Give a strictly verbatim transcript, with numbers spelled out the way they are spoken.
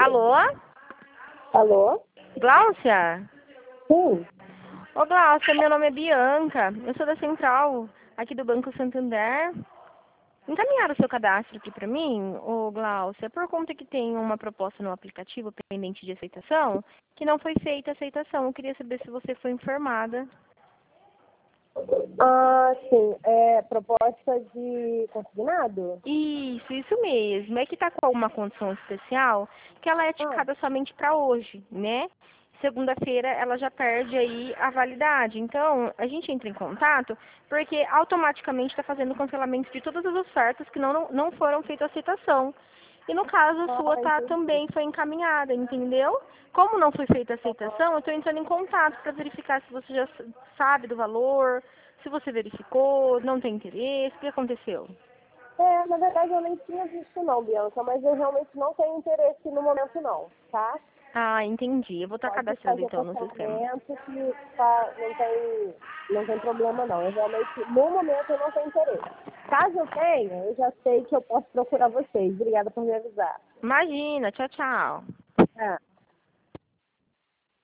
Alô? Alô? Gláucia? Sim. Ô, Gláucia, meu nome é Bianca. Eu sou da Central, aqui do Banco Santander. Encaminharam o seu cadastro aqui para mim, ô Gláucia, por conta que tem uma proposta no aplicativo pendente de aceitação, que não foi feita a aceitação. Eu queria saber se você foi informada. Ah, sim. É proposta de consignado? Isso, isso mesmo. É que está com alguma condição especial que ela é Ah, ticada somente para hoje, né? Segunda-feira ela já perde aí a validade. Então, a gente entra em contato porque automaticamente está fazendo o cancelamento de todas as ofertas que não, não, não foram feitas a aceitação. E no caso, a sua ah, tá, entendi. também foi encaminhada, entendeu? Como não foi feita a aceitação, eu estou entrando em contato para verificar se você já s- sabe do valor, se você verificou, não tem interesse, o que aconteceu? É, na verdade eu nem tinha visto não, Bianca, mas eu realmente não tenho interesse no momento não, tá? Ah, entendi. Eu vou estar Pode cadastrando fazer então no sistema. cancelamento que tá, não, tem, não tem problema não. Eu realmente, no momento eu não tenho interesse. Caso eu tenha, eu já sei que eu posso procurar vocês. Obrigada por me avisar. Imagina, tchau, tchau. É.